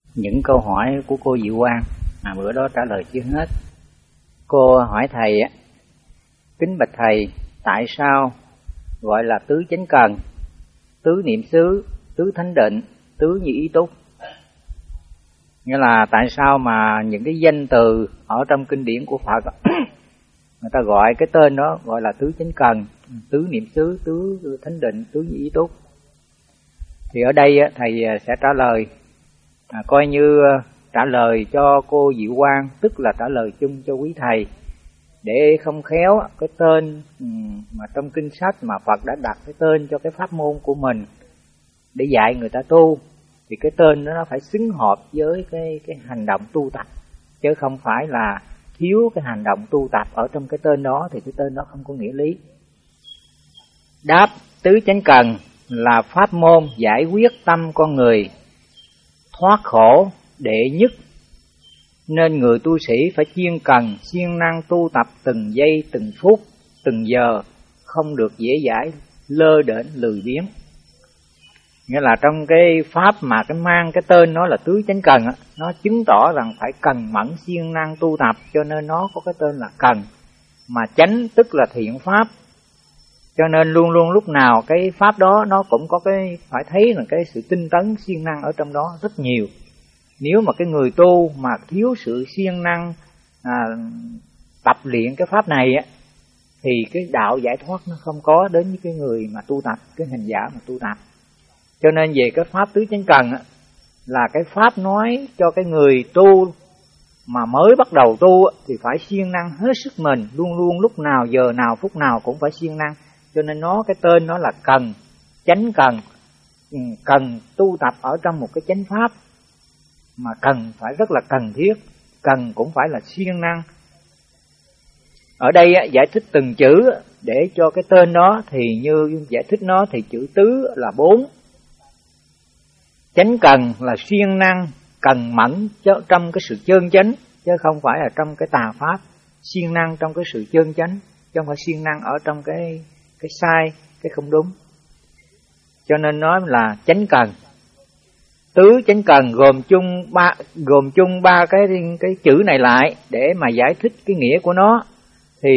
những câu hỏi của cô Diệu Quang mà bữa đó trả lời chưa hết. Cô hỏi thầy á, kính bạch thầy, tại sao gọi là tứ chánh cần, tứ niệm xứ, tứ thánh định, tứ như ý túc? Nghĩa là tại sao mà những cái danh từ ở trong kinh điển của Phật người ta gọi cái tên đó gọi là tứ chánh cần, tứ niệm xứ, tứ thánh định, tứ như ý túc? Thì ở đây thầy sẽ trả lời coi như trả lời cho cô Diệu Quang, tức là trả lời chung cho quý thầy, để không khéo cái tên mà trong kinh sách mà Phật đã đặt cái tên cho cái pháp môn của mình để dạy người ta tu, thì cái tên đó nó phải xứng hợp với cái hành động tu tập, chứ không phải là thiếu cái hành động tu tập ở trong cái tên đó thì cái tên đó không có nghĩa lý. Đáp: tứ chánh cần là pháp môn giải quyết tâm con người thoát khổ đệ nhất, nên người tu sĩ phải chuyên cần siêng năng tu tập từng giây từng phút từng giờ, không được dễ dãi lơ đễnh lười biếng. Nghĩa là trong cái pháp mà cái mang cái tên nó là tứ chánh cần á, nó chứng tỏ rằng phải cần mẫn siêng năng tu tập, cho nên nó có cái tên là cần. Mà chánh tức là thiện pháp, cho nên luôn luôn lúc nào cái pháp đó nó cũng có cái phải thấy là cái sự tinh tấn siêng năng ở trong đó rất nhiều. Nếu mà cái người tu mà thiếu sự siêng năng tập luyện cái pháp này á, thì cái đạo giải thoát nó không có đến với cái người mà tu tập, cái hành giả mà tu tập. Cho nên về cái pháp tứ chánh cần á, là cái pháp nói cho cái người tu mà mới bắt đầu tu á, thì phải siêng năng hết sức mình, luôn luôn lúc nào giờ nào phút nào cũng phải siêng năng. Cho nên nó cái tên nó là cần, chánh cần, cần tu tập ở trong một cái chánh pháp, mà cần phải rất là cần thiết, cần cũng phải là siêng năng. Ở đây giải thích từng chữ để cho cái tên đó, thì như giải thích nó thì chữ tứ là 4. Chánh cần là siêng năng, cần mẫn trong cái sự chân chánh, chứ không phải là trong cái tà pháp. Siêng năng trong cái sự chân chánh, chứ không phải siêng năng ở trong cái sai, cái không đúng. Cho nên nói là chánh cần. Tứ chánh cần gồm chung ba cái chữ này lại để mà giải thích cái nghĩa của nó. Thì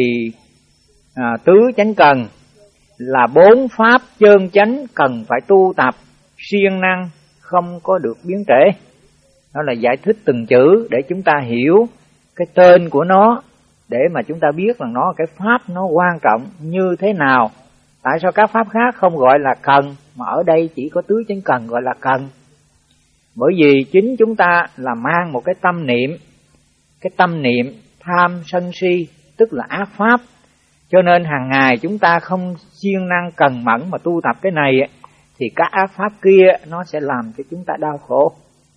tứ chánh cần là 4 pháp chân chánh cần phải tu tập siêng năng, không có được biến trễ. Đó là giải thích từng chữ để chúng ta hiểu cái tên của nó, để mà chúng ta biết rằng nó cái pháp nó quan trọng như thế nào. Tại sao các pháp khác không gọi là cần, mà ở đây chỉ có tứ chánh cần gọi là cần? Bởi vì chính chúng ta là mang một cái tâm niệm tham sân si, tức là ác pháp. Cho nên hàng ngày chúng ta không siêng năng cần mẫn mà tu tập cái này, thì các ác pháp kia nó sẽ làm cho chúng ta đau khổ,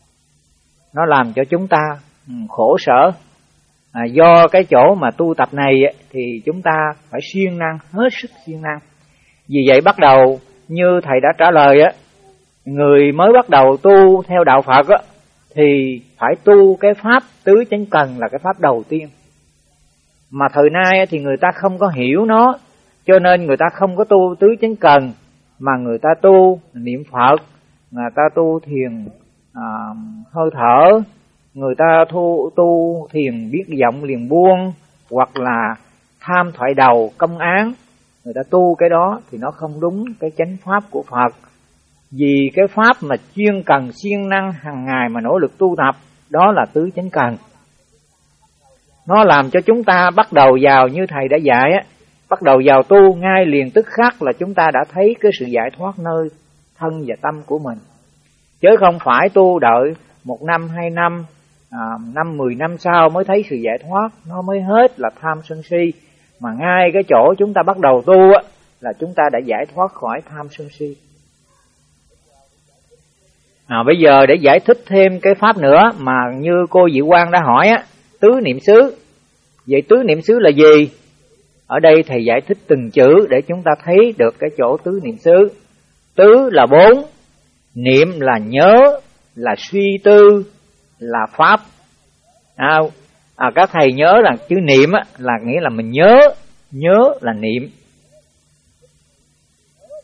nó làm cho chúng ta khổ sở. Do cái chỗ mà tu tập này thì chúng ta phải siêng năng, hết sức siêng năng. Vì vậy bắt đầu như thầy đã trả lời á, người mới bắt đầu tu theo đạo Phật á, thì phải tu cái pháp tứ chánh cần là cái pháp đầu tiên. Mà thời nay thì người ta không có hiểu nó, cho nên người ta không có tu tứ chánh cần, mà người ta tu niệm Phật, người ta tu thiền hơi thở, người ta tu thiền biết vọng liền buông, hoặc là tham thoại đầu công án. Người ta tu cái đó thì nó không đúng cái chánh pháp của Phật. Vì cái pháp mà chuyên cần siêng năng hàng ngày mà nỗ lực tu tập, đó là tứ chánh cần. Nó làm cho chúng ta bắt đầu vào như thầy đã dạy á, bắt đầu vào tu ngay liền tức khắc là chúng ta đã thấy cái sự giải thoát nơi thân và tâm của mình. Chứ không phải tu đợi 1 năm, 2 năm, 5, 10 năm sau mới thấy sự giải thoát, nó mới hết là tham sân si. Mà ngay cái chỗ chúng ta bắt đầu tu á, là chúng ta đã giải thoát khỏi tham sân si. Bây giờ để giải thích thêm cái pháp nữa mà như cô Diệu Quang đã hỏi á, tứ niệm xứ. Vậy tứ niệm xứ là gì? Ở đây thầy giải thích từng chữ để chúng ta thấy được cái chỗ tứ niệm xứ. Tứ là 4, niệm là nhớ, là suy tư, là pháp. Các thầy nhớ là chữ niệm á, là nghĩa là mình nhớ là niệm.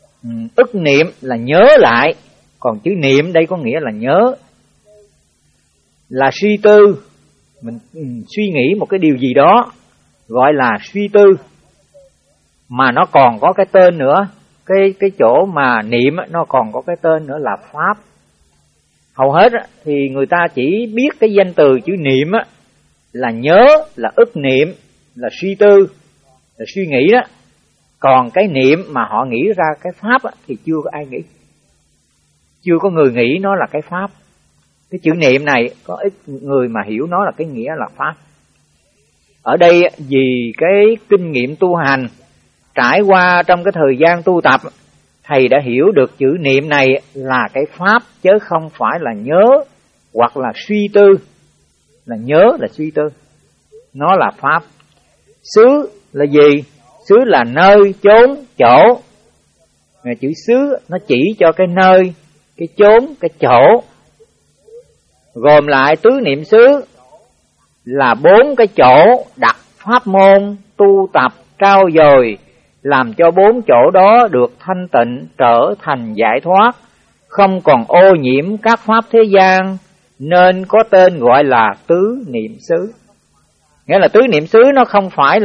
Ức niệm là nhớ lại, còn chữ niệm đây có nghĩa là nhớ. là suy tư, mình suy nghĩ một cái điều gì đó gọi là suy tư, mà nó còn có cái tên nữa, cái chỗ mà niệm nó còn có cái tên nữa là pháp. Hầu hết thì người ta chỉ biết cái danh từ chữ niệm là nhớ, là ức niệm, là suy tư, là suy nghĩ đó. Còn cái niệm mà họ nghĩ ra cái pháp thì chưa có ai nghĩ, chưa có người nghĩ nó là cái pháp. Cái chữ niệm này có ít người mà hiểu nó là cái nghĩa là pháp. Ở đây vì cái kinh nghiệm tu hành trải qua trong cái thời gian tu tập, thầy đã hiểu được chữ niệm này là cái pháp, chứ không phải là nhớ hoặc là suy tư. Là nhớ, là suy tư, nó là pháp. Xứ là gì? Xứ là nơi, chốn, chỗ. Chữ xứ nó chỉ cho cái nơi, cái chốn, cái chỗ. Gồm lại tứ niệm xứ là 4 cái chỗ đặt pháp môn tu tập trao dồi, làm cho 4 chỗ đó được thanh tịnh, trở thành giải thoát, không còn ô nhiễm các pháp thế gian, nên có tên gọi là tứ niệm xứ. Nghĩa là tứ niệm xứ nó không phải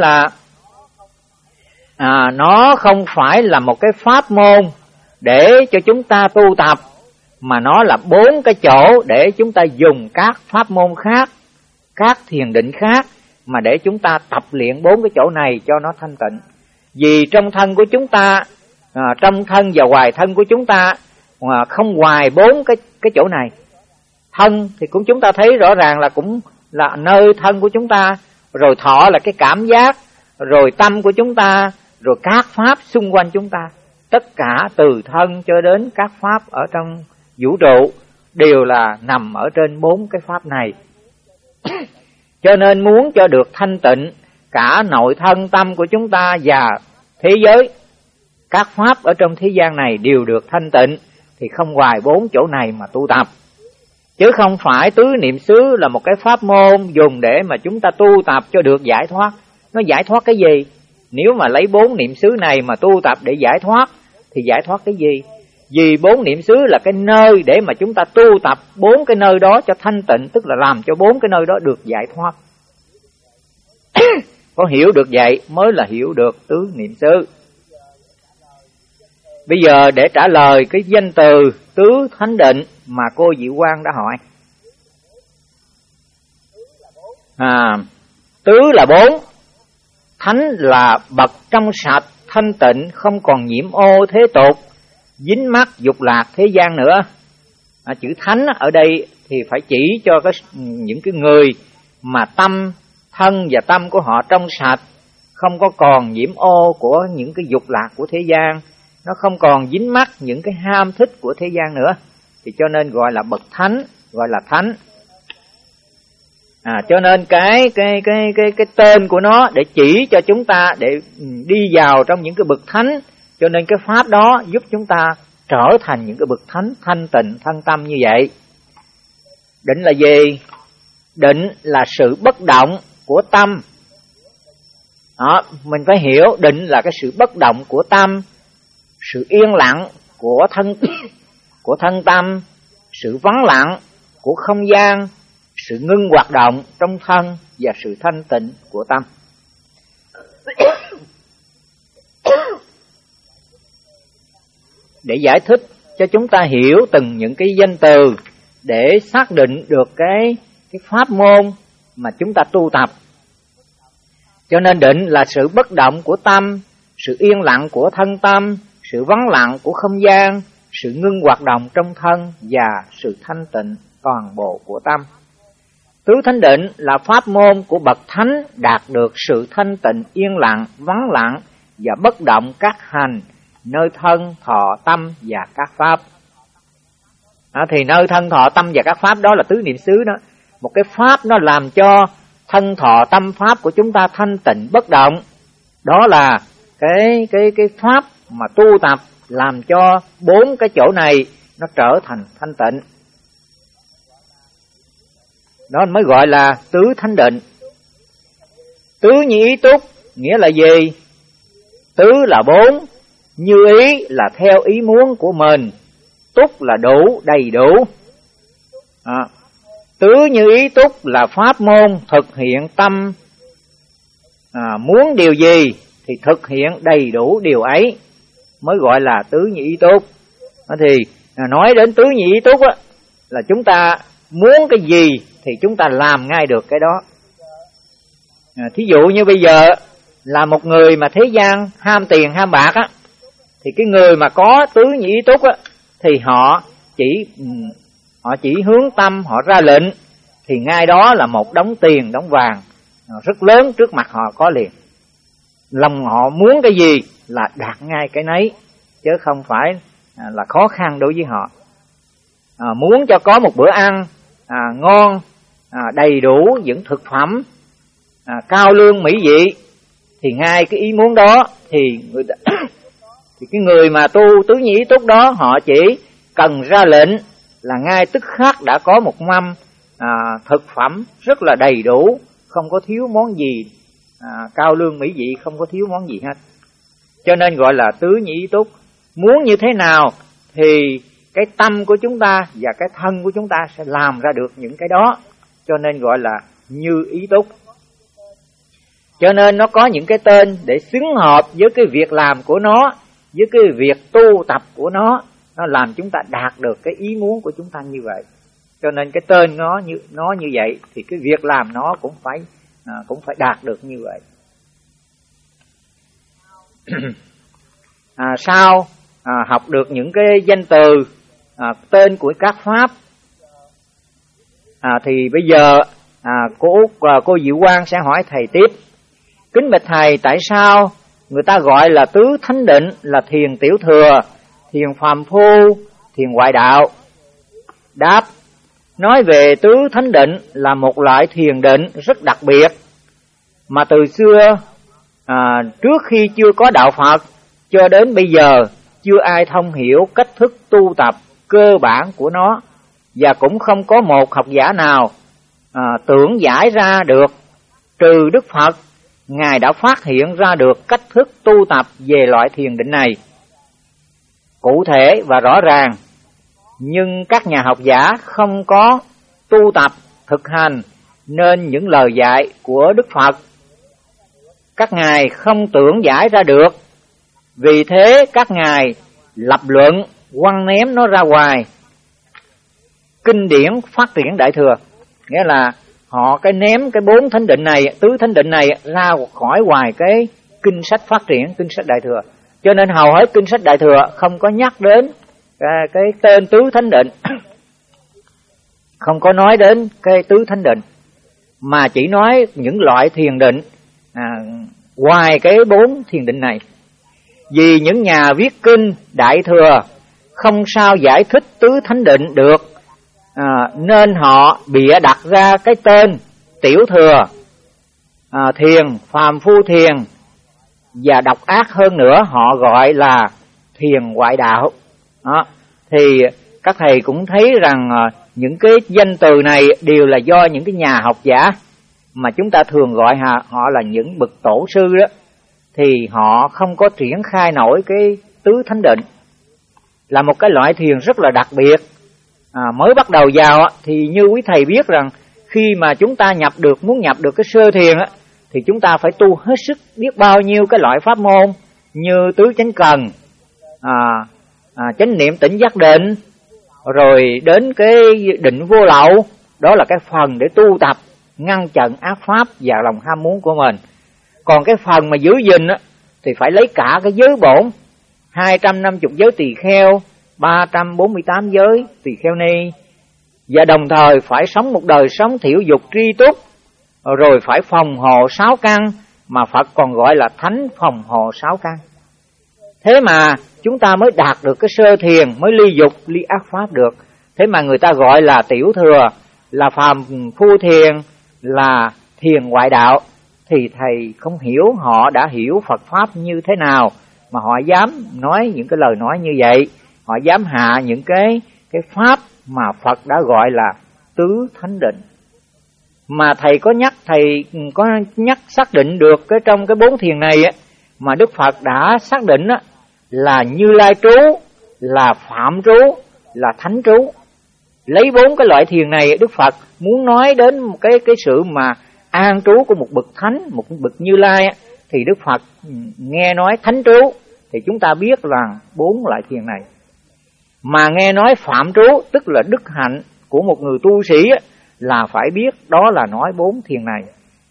là một cái pháp môn để cho chúng ta tu tập, mà nó là 4 cái chỗ để chúng ta dùng các pháp môn khác, các thiền định khác, mà để chúng ta tập luyện 4 cái chỗ này cho nó thanh tịnh. Vì trong thân của chúng ta, trong thân và ngoài thân của chúng ta không ngoài 4 cái chỗ này. Thân thì cũng chúng ta thấy rõ ràng là cũng là nơi thân của chúng ta, rồi thọ là cái cảm giác, rồi tâm của chúng ta, rồi các pháp xung quanh chúng ta. Tất cả từ thân cho đến các pháp ở trong vũ trụ đều là nằm ở trên 4 cái pháp này. Cho nên muốn cho được thanh tịnh cả nội thân tâm của chúng ta và thế giới, các pháp ở trong thế gian này đều được thanh tịnh, thì không ngoài 4 chỗ này mà tu tập. Chứ không phải tứ niệm xứ là một cái pháp môn dùng để mà chúng ta tu tập cho được giải thoát. Nó giải thoát cái gì? Nếu mà lấy 4 niệm xứ này mà tu tập để giải thoát thì giải thoát cái gì? Vì 4 niệm xứ là cái nơi để mà chúng ta tu tập 4 cái nơi đó cho thanh tịnh, tức là làm cho 4 cái nơi đó được giải thoát. Có hiểu được vậy mới là hiểu được tứ niệm xứ. Bây giờ để trả lời cái danh từ tứ thánh định mà cô Diệu Quang đã hỏi. Tứ là 4, thánh là bậc trong sạch, thanh tịnh, không còn nhiễm ô thế tục, dính mắc dục lạc thế gian nữa. Chữ thánh ở đây thì phải chỉ cho những cái người mà tâm, thân và tâm của họ trong sạch, không có còn nhiễm ô của những cái dục lạc của thế gian, nó không còn dính mắc những cái ham thích của thế gian nữa, thì cho nên gọi là bậc thánh, gọi là thánh. Cho nên cái tên của nó để chỉ cho chúng ta để đi vào trong những cái bậc thánh, cho nên cái pháp đó giúp chúng ta trở thành những cái bậc thánh thanh tịnh thân tâm như vậy. Định là gì? Định là sự bất động của tâm. Mình phải hiểu định là cái sự bất động của tâm, sự yên lặng của thân tâm, sự vắng lặng của không gian, sự ngưng hoạt động trong thân và sự thanh tịnh của tâm. Để giải thích cho chúng ta hiểu từng những cái danh từ để xác định được cái pháp môn mà chúng ta tu tập. Cho nên định là sự bất động của tâm, sự yên lặng của thân tâm, sự vắng lặng của không gian, sự ngưng hoạt động trong thân và sự thanh tịnh toàn bộ của tâm. Tứ thánh định là pháp môn của bậc thánh đạt được sự thanh tịnh, yên lặng, vắng lặng và bất động các hành, nơi thân, thọ, tâm và các pháp. Thì nơi thân, thọ, tâm và các pháp đó là tứ niệm xứ đó. Một cái pháp nó làm cho thân, thọ, tâm, pháp của chúng ta thanh tịnh bất động. Đó là cái pháp mà tu tập làm cho 4 cái chỗ này nó trở thành thanh tịnh. Đó mới gọi là tứ thánh định. Tứ như ý túc nghĩa là gì? Tứ là 4, như ý là theo ý muốn của mình, túc là đủ, đầy đủ. Tứ như ý túc là pháp môn thực hiện tâm muốn điều gì thì thực hiện đầy đủ điều ấy mới gọi là tứ như ý túc. Thì nói đến tứ như ý túc á, là chúng ta muốn cái gì thì chúng ta làm ngay được cái đó. Thí dụ như bây giờ là một người mà thế gian ham tiền ham bạc á, thì cái người mà có tứ như ý túc á, thì họ chỉ hướng tâm, họ ra lệnh thì ngay đó là một đống tiền, đống vàng rất lớn trước mặt họ có liền. Lòng họ muốn cái gì là đạt ngay cái nấy, chứ không phải là khó khăn đối với họ. Muốn cho có một bữa ăn ngon, đầy đủ những thực phẩm cao lương mỹ vị, thì ngay cái ý muốn đó thì thì cái người mà tu tứ như ý túc đó, họ chỉ cần ra lệnh là ngay tức khắc đã có một mâm thực phẩm rất là đầy đủ, không có thiếu món gì, cao lương mỹ vị, không có thiếu món gì hết. Cho nên gọi là tứ như ý túc. Muốn như thế nào thì cái tâm của chúng ta và cái thân của chúng ta sẽ làm ra được những cái đó, cho nên gọi là như ý túc. Cho nên nó có những cái tên để xứng hợp với cái việc làm của nó, với cái việc tu tập của nó làm chúng ta đạt được cái ý muốn của chúng ta như vậy. Cho nên cái tên nó như vậy thì cái việc làm nó cũng phải đạt được như vậy. Sau học được những cái danh từ tên của các pháp, thì bây giờ cô Diệu Quang sẽ hỏi thầy tiếp. Kính bạch thầy, tại sao người ta gọi là tứ thánh định là thiền tiểu thừa, thiền phàm phu, thiền ngoại đạo? Đáp: nói về tứ thánh định là một loại thiền định rất đặc biệt mà từ xưa trước khi chưa có đạo Phật cho đến bây giờ chưa ai thông hiểu cách thức tu tập cơ bản của nó, và cũng không có một học giả nào tưởng giải ra được, trừ Đức Phật. Ngài đã phát hiện ra được cách thức tu tập về loại thiền định này cụ thể và rõ ràng, nhưng các nhà học giả không có tu tập thực hành nên những lời dạy của Đức Phật các ngài không tưởng giải ra được. Vì thế các ngài lập luận quăng ném nó ra ngoài kinh điển phát triển Đại Thừa, nghĩa là họ cái ném cái bốn thánh định này, tứ thánh định này ra khỏi ngoài cái kinh sách phát triển, kinh sách Đại Thừa. Cho nên hầu hết kinh sách Đại Thừa không có nhắc đến cái tên tứ thánh định, không có nói đến cái tứ thánh định, mà chỉ nói những loại thiền định ngoài cái bốn thiền định này. Vì những nhà viết kinh Đại Thừa không sao giải thích tứ thánh định được, nên họ bịa đặt ra cái tên tiểu thừa, thiền, phàm phu thiền, và độc ác hơn nữa họ gọi là thiền ngoại đạo. Thì các thầy cũng thấy rằng những cái danh từ này đều là do những cái nhà học giả mà chúng ta thường gọi họ là những bậc tổ sư đó, thì họ không có triển khai nổi cái tứ thánh định, là một cái loại thiền rất là đặc biệt. Mới bắt đầu vào thì như quý thầy biết rằng khi mà chúng ta muốn nhập được cái sơ thiền thì chúng ta phải tu hết sức biết bao nhiêu cái loại pháp môn như tứ chánh cần, chánh niệm tỉnh giác định, rồi đến cái định vô lậu. Đó là cái phần để tu tập ngăn chặn ác pháp và lòng ham muốn của mình. Còn cái phần mà giữ gìn thì phải lấy cả cái giới bổn, 250 giới tỳ kheo, 348 giới tỳ kheo ni, và đồng thời phải sống một đời sống thiểu dục tri túc, rồi phải phòng hộ 6 căn, mà Phật còn gọi là thánh phòng hộ 6 căn. Thế mà chúng ta mới đạt được cái sơ thiền, mới ly dục, ly ác pháp được. Thế mà người ta gọi là tiểu thừa, là phàm phu thiền, là thiền ngoại đạo. Thì thầy không hiểu họ đã hiểu Phật Pháp như thế nào mà họ dám nói những cái lời nói như vậy. Họ dám hạ những cái pháp mà Phật đã gọi là tứ thánh định. Mà thầy có nhắc xác định được cái trong cái bốn thiền này mà Đức Phật đã xác định là Như Lai trú, là Phạm trú, là Thánh trú. Lấy 4 cái loại thiền này, Đức Phật muốn nói đến một cái sự mà an trú của một bậc thánh, một bậc Như Lai á, thì Đức Phật nghe nói thánh trú thì chúng ta biết rằng 4 loại thiền này. Mà nghe nói phạm trú tức là đức hạnh của một người tu sĩ á, là phải biết đó là nói 4 thiền này.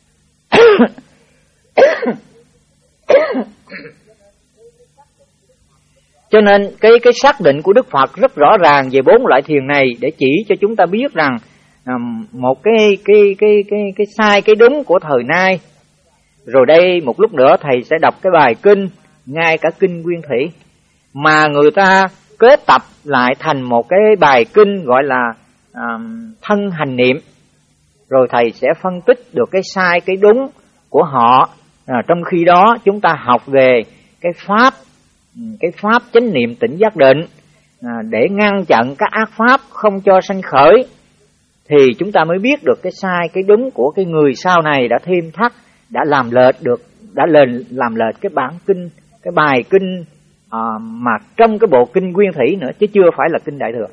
Cho nên cái xác định của Đức Phật rất rõ ràng về 4 loại thiền này để chỉ cho chúng ta biết rằng một cái sai cái đúng của thời nay. Rồi đây một lúc nữa thầy sẽ đọc cái bài kinh, ngay cả kinh Nguyên Thủy mà người ta kết tập lại thành một cái bài kinh gọi là thân hành niệm. Rồi thầy sẽ phân tích được cái sai cái đúng của họ. Trong khi đó chúng ta học về cái pháp chánh niệm tỉnh giác định để ngăn chặn các ác pháp không cho sanh khởi, thì chúng ta mới biết được cái sai cái đúng của cái người sau này đã thêm thắt, đã làm lệch cái bản kinh, cái bài kinh mà trong cái bộ kinh Nguyên Thủy nữa, chứ chưa phải là kinh Đại Thừa.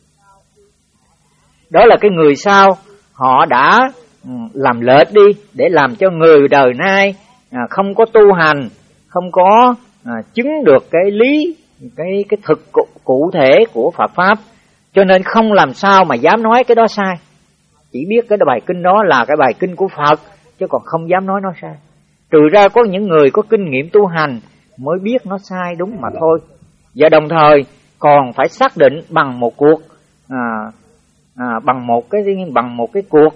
Đó là cái người sau họ đã làm lệch đi để làm cho người đời nay không có tu hành, không có chứng được cái lý, cái thực cụ thể của Phật pháp, cho nên không làm sao mà dám nói cái đó sai. Chỉ biết cái bài kinh đó là cái bài kinh của Phật, chứ còn không dám nói nó sai. Trừ ra có những người có kinh nghiệm tu hành mới biết nó sai đúng mà thôi. Và đồng thời còn phải xác định bằng một cuộc bằng một cái cuộc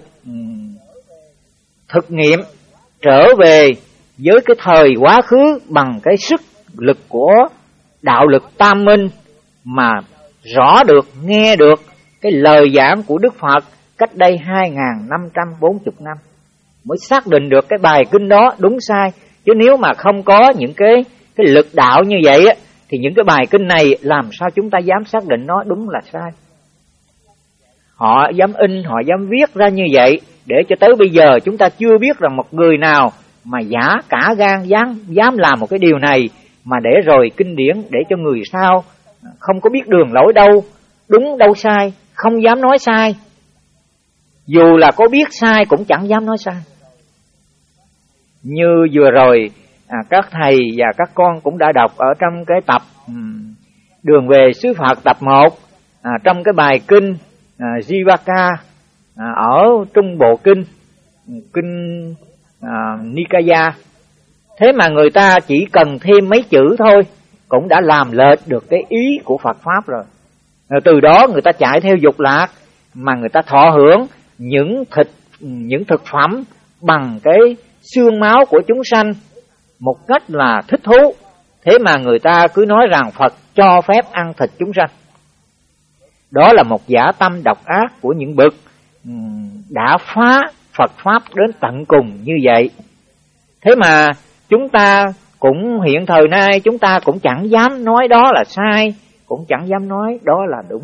thực nghiệm trở về với cái thời quá khứ bằng cái sức lực của đạo lực tam minh, mà rõ được, nghe được cái lời giảng của Đức Phật cách đây 2540 năm, mới xác định được cái bài kinh đó đúng sai. Chứ nếu mà không có những cái lực đạo như vậy á, thì những cái bài kinh này làm sao chúng ta dám xác định nó đúng là sai. Họ dám in, họ dám viết ra như vậy, để cho tới bây giờ chúng ta chưa biết rằng một người nào mà giả cả gan dám làm một cái điều này, mà để rồi kinh điển để cho người sau không có biết đường lối đâu, đúng đâu sai, không dám nói sai. Dù là có biết sai cũng chẳng dám nói sai. Như vừa rồi các thầy và các con cũng đã đọc ở trong cái tập Đường về xứ Phật tập 1, trong cái bài kinh Jivaka ở trung bộ kinh Nikaya. Thế mà người ta chỉ cần thêm mấy chữ thôi cũng đã làm lệch được cái ý của Phật pháp rồi. Từ đó người ta chạy theo dục lạc, mà người ta thọ hưởng những thực phẩm bằng cái xương máu của chúng sanh một cách là thích thú. Thế mà người ta cứ nói rằng Phật cho phép ăn thịt chúng sanh. Đó là một dã tâm độc ác của những bậc đã phá Phật pháp đến tận cùng như vậy. Thế mà chúng ta cũng hiện thời nay chúng ta cũng chẳng dám nói đó là sai, cũng chẳng dám nói đó là đúng.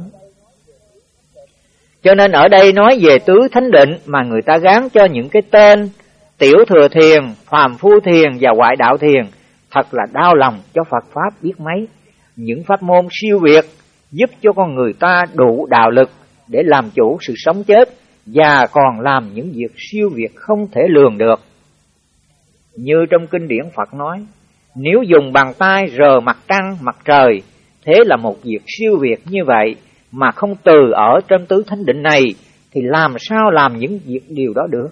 Cho nên ở đây nói về tứ thánh định mà người ta gán cho những cái tên tiểu thừa thiền, phàm phu thiền và ngoại đạo thiền, thật là đau lòng cho Phật pháp biết mấy. Những pháp môn siêu việt giúp cho con người ta đủ đạo lực để làm chủ sự sống chết, và còn làm những việc siêu việt không thể lường được. Như trong kinh điển Phật nói, nếu dùng bàn tay rờ mặt trăng, mặt trời, thế là một việc siêu việt như vậy, mà không từ ở trong tứ thánh định này, thì làm sao làm những điều đó được?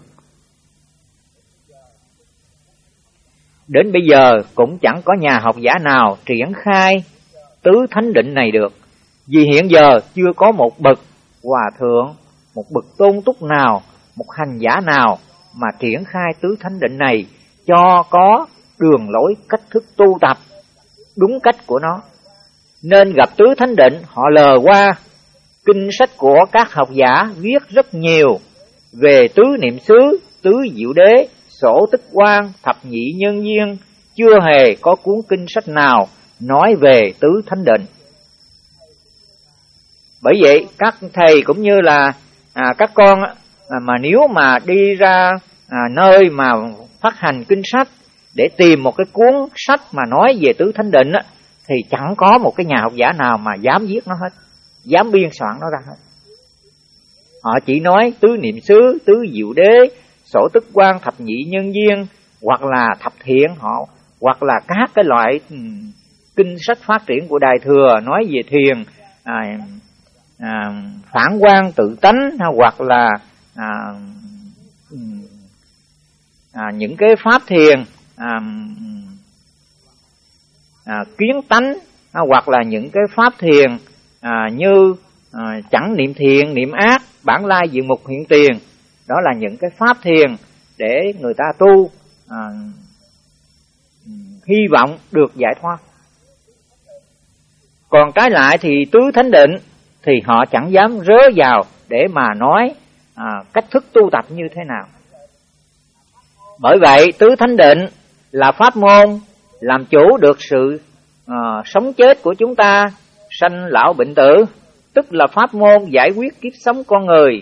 Đến bây giờ cũng chẳng có nhà học giả nào triển khai tứ thánh định này được, vì hiện giờ chưa có một bậc hòa thượng, một bậc tôn túc nào, một hành giả nào mà triển khai tứ thánh định này cho có đường lối cách thức tu tập đúng cách của nó. Nên gặp tứ thánh định họ lờ qua. Kinh sách của các học giả viết rất nhiều về tứ niệm xứ, tứ diệu đế, sổ tích quan, thập nhị nhân duyên, chưa hề có cuốn kinh sách nào nói về tứ thánh định. Bởi vậy các thầy cũng như là các con mà nếu mà đi ra nơi mà phát hành kinh sách để tìm một cái cuốn sách mà nói về tứ thánh định thì chẳng có một cái nhà học giả nào mà dám viết nó hết, dám biên soạn nó ra hết. Họ chỉ nói tứ niệm xứ, tứ diệu đế, sổ tức quan, thập nhị nhân duyên, hoặc là thập thiện, họ hoặc là các cái loại kinh sách phát triển của Đại Thừa nói về thiền, phản quan tự tánh, hoặc là những cái pháp thiền kiến tánh, hoặc là những cái pháp thiền như chẳng niệm thiện, niệm ác, bản lai diện mục hiện tiền. Đó là những cái pháp thiền để người ta tu hy vọng được giải thoát. Còn trái lại thì tứ thánh định thì họ chẳng dám rớ vào để mà nói cách thức tu tập như thế nào. Bởi vậy tứ thánh định là pháp môn làm chủ được sự sống chết của chúng ta, sanh lão bệnh tử, tức là pháp môn giải quyết kiếp sống con người,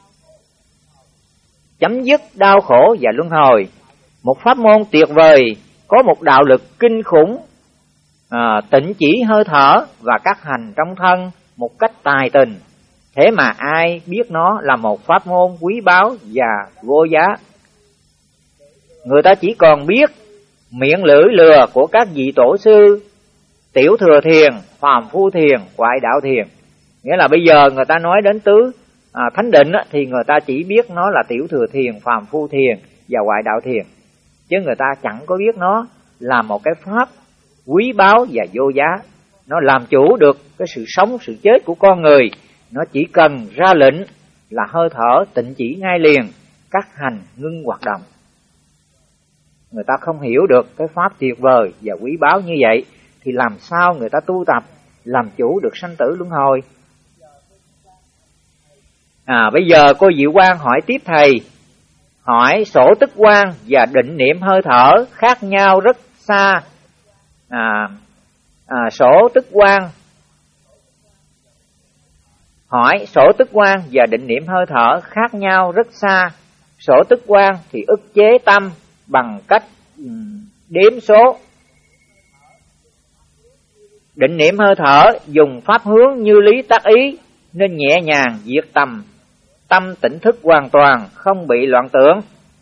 chấm dứt đau khổ và luân hồi. Một pháp môn tuyệt vời, có một đạo lực kinh khủng, tịnh chỉ hơi thở và các hành trong thân một cách tài tình. Thế mà ai biết nó là một pháp môn quý báu và vô giá. Người ta chỉ còn biết miệng lưỡi lừa của các vị tổ sư, tiểu thừa thiền, phàm phu thiền, ngoại đạo thiền. Nghĩa là bây giờ người ta nói đến tứ thánh định thì người ta chỉ biết nó là tiểu thừa thiền, phàm phu thiền và ngoại đạo thiền, chứ người ta chẳng có biết nó là một cái pháp quý báu và vô giá. Nó làm chủ được cái sự sống, sự chết của con người. Nó chỉ cần ra lệnh là hơi thở tịnh chỉ ngay liền, các hành ngưng hoạt động. Người ta không hiểu được cái pháp tuyệt vời và quý báu như vậy thì làm sao người ta tu tập làm chủ được sanh tử luân hồi. Bây giờ cô Diệu Quang hỏi tiếp thầy, hỏi sổ tức quan và định niệm hơi thở khác nhau rất xa. Sổ tức quan, hỏi sổ tức quan và định niệm hơi thở khác nhau rất xa. Sổ tức quan thì ức chế tâm bằng cách đếm số. Định niệm hơi thở dùng pháp hướng như lý tác ý, nên nhẹ nhàng diệt tầm, tâm tỉnh thức hoàn toàn, không bị loạn tưởng.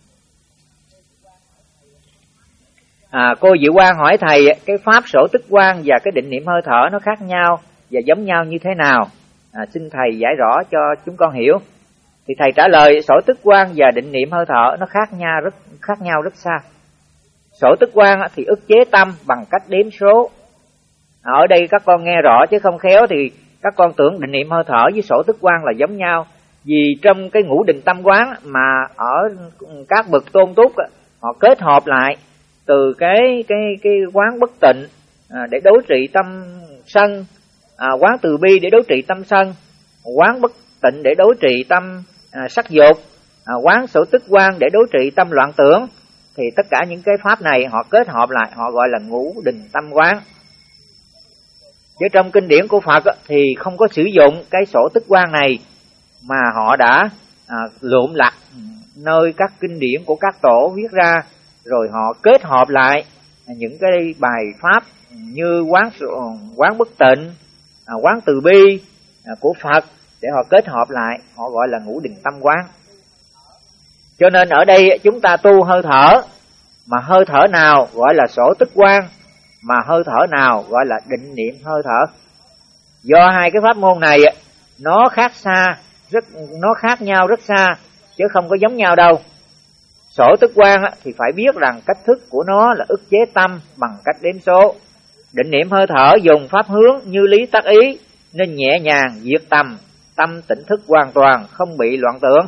Cô Diệu Quang hỏi thầy cái pháp sổ tức quan và cái định niệm hơi thở nó khác nhau và giống nhau như thế nào? Xin thầy giải rõ cho chúng con hiểu. Thì thầy trả lời sổ tức quan và định niệm hơi thở nó khác nhau rất xa. Sổ tức quan thì ức chế tâm bằng cách đếm số. Ở đây các con nghe rõ chứ không khéo thì các con tưởng định niệm hơi thở với sổ tức quan là giống nhau. Vì trong cái ngũ định tâm quán mà ở các bậc tôn túc họ kết hợp lại từ cái quán bất tịnh để đối trị tâm sân, quán từ bi để đối trị tâm sân, quán bất tịnh để đối trị tâm sắc dục, quán sổ tức quan để đối trị tâm loạn tưởng, thì tất cả những cái pháp này họ kết hợp lại họ gọi là ngũ định tâm quán. Chứ trong kinh điển của Phật thì không có sử dụng cái sổ tức quan này, mà họ đã lượm lặt nơi các kinh điển của các tổ viết ra, rồi họ kết hợp lại những cái bài pháp như quán bất tịnh, quán từ bi của Phật để họ kết hợp lại, họ gọi là ngũ định tâm quán. Cho nên ở đây chúng ta tu hơi thở, mà hơi thở nào gọi là sổ tức quan, mà hơi thở nào gọi là định niệm hơi thở. Do hai cái pháp môn này nó khác nhau rất xa, chứ không có giống nhau đâu. Sổ tức quan thì phải biết rằng cách thức của nó là ức chế tâm bằng cách đếm số. Định niệm hơi thở dùng pháp hướng như lý tác ý, nên nhẹ nhàng diệt tầm, tâm tỉnh thức hoàn toàn, không bị loạn tưởng.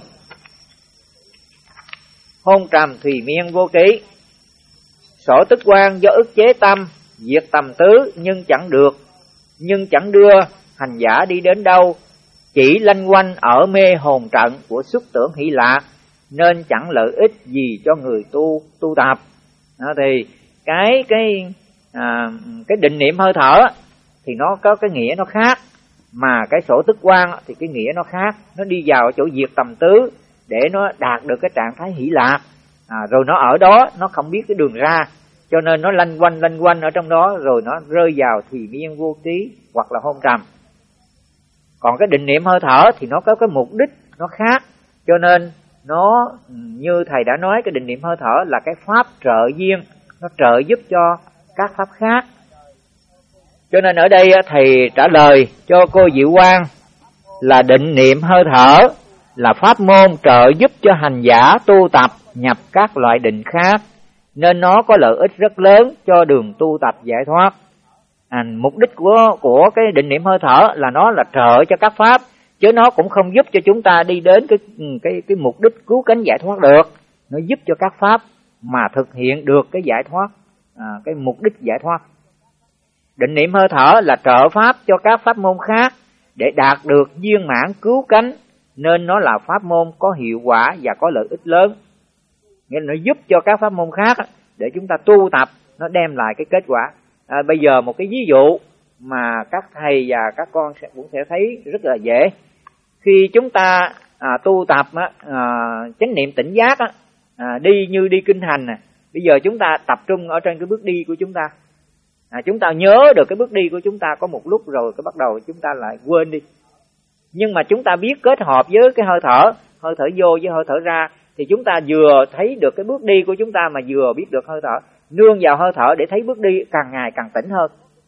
Hôn trầm thùy miên vô ký. Sổ tức quan do ức chế tâm, diệt tầm tứ, nhưng chẳng đưa hành giả đi đến đâu, chỉ lanh quanh ở mê hồn trận của xuất tưởng hỷ lạc, nên chẳng lợi ích gì cho người tu tập. Thì cái định niệm hơi thở thì nó có cái nghĩa nó khác, mà cái sổ tức quan thì cái nghĩa nó khác. Nó đi vào chỗ diệt tầm tứ để nó đạt được cái trạng thái hỷ lạc, rồi nó ở đó nó không biết cái đường ra, cho nên nó lanh quanh ở trong đó, rồi nó rơi vào thùy miên vô ký hoặc là hôn trầm. Còn cái định niệm hơi thở thì nó có cái mục đích nó khác, cho nên nó như thầy đã nói, cái định niệm hơi thở là cái pháp trợ duyên, nó trợ giúp cho các pháp khác. Cho nên ở đây thầy trả lời cho cô Diệu Quang là định niệm hơi thở là pháp môn trợ giúp cho hành giả tu tập nhập các loại định khác, nên nó có lợi ích rất lớn cho đường tu tập giải thoát. Mục đích của cái định niệm hơi thở là nó là trợ cho các pháp, chứ nó cũng không giúp cho chúng ta đi đến cái mục đích cứu cánh giải thoát được. Nó giúp cho các pháp mà thực hiện được cái giải thoát, cái mục đích giải thoát. Định niệm hơi thở là trợ pháp cho các pháp môn khác để đạt được viên mãn cứu cánh, nên nó là pháp môn có hiệu quả và có lợi ích lớn. Nghĩa là nó giúp cho các pháp môn khác để chúng ta tu tập, nó đem lại cái kết quả. Bây giờ một cái ví dụ mà các thầy và các con cũng sẽ thấy rất là dễ. Khi chúng ta tu tập chánh niệm tỉnh giác đi như đi kinh hành bây giờ chúng ta tập trung ở trên cái bước đi của chúng ta. Chúng ta nhớ được cái bước đi của chúng ta có một lúc rồi cái bắt đầu chúng ta lại quên đi. Nhưng mà chúng ta biết kết hợp với cái hơi thở vô với hơi thở ra, thì chúng ta vừa thấy được cái bước đi của chúng ta mà vừa biết được hơi thở. Nương vào hơi thở để thấy bước đi càng ngày càng tỉnh hơn.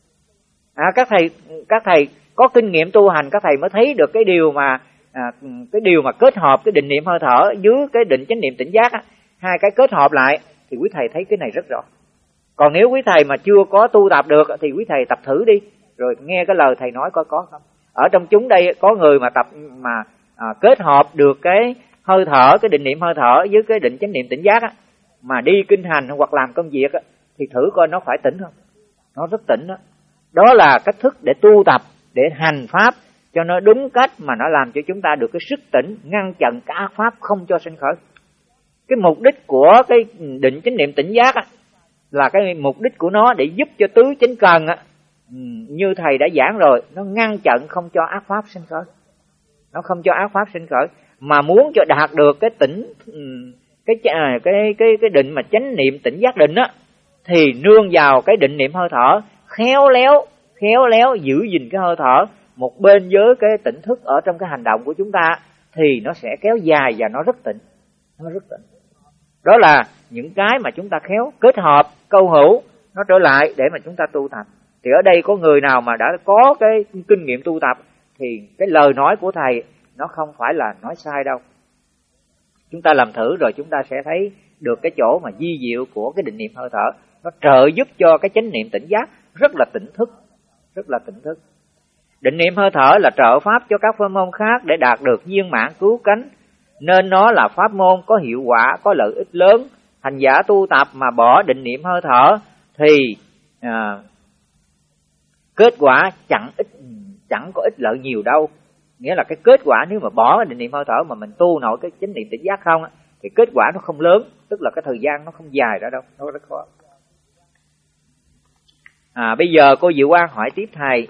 Các thầy có kinh nghiệm tu hành, các thầy mới thấy được cái điều mà kết hợp cái định niệm hơi thở với cái định chánh niệm tỉnh giác hai cái kết hợp lại thì quý thầy thấy cái này rất rõ. Còn nếu quý thầy mà chưa có tu tập được thì quý thầy tập thử đi, rồi nghe cái lời thầy nói có không. Ở trong chúng đây có người mà tập mà kết hợp được cái hơi thở, cái định niệm hơi thở với cái định chánh niệm tỉnh giác mà đi kinh hành hoặc làm công việc thì thử coi nó phải tỉnh không. Nó rất tỉnh đó. Đó là cách thức để tu tập, để hành pháp cho nó đúng cách mà nó làm cho chúng ta được cái sức tỉnh, ngăn chặn cả pháp không cho sinh khởi. Cái mục đích của cái định chánh niệm tỉnh giác là cái mục đích của nó để giúp cho tứ chánh cần như thầy đã giảng rồi, nó ngăn chặn không cho ác pháp sinh khởi. Nó không cho ác pháp sinh khởi, mà muốn cho đạt được cái tỉnh cái định mà chánh niệm tỉnh giác định thì nương vào cái định niệm hơi thở, khéo léo giữ gìn cái hơi thở một bên với cái tỉnh thức ở trong cái hành động của chúng ta, thì nó sẽ kéo dài và nó rất tỉnh. Đó là những cái mà chúng ta khéo kết hợp câu hữu nó trở lại để mà chúng ta tu tập. Thì ở đây có người nào mà đã có cái kinh nghiệm tu tập thì cái lời nói của thầy nó không phải là nói sai đâu. Chúng ta làm thử rồi chúng ta sẽ thấy được cái chỗ mà vi diệu của cái định niệm hơi thở. Nó trợ giúp cho cái chánh niệm tỉnh giác rất là tỉnh thức. Định niệm hơi thở là trợ pháp cho các pháp môn khác để đạt được viên mãn cứu cánh, nên nó là pháp môn có hiệu quả, có lợi ích lớn. Hành giả tu tập mà bỏ định niệm hơi thở thì kết quả chẳng có ích lợi nhiều đâu. Nghĩa là cái kết quả nếu mà bỏ định niệm hơi thở mà mình tu nổi cái chánh niệm tỉnh giác không thì kết quả nó không lớn, tức là cái thời gian nó không dài ra đâu, nó rất khó. Bây giờ cô Diệu Quang hỏi tiếp thầy.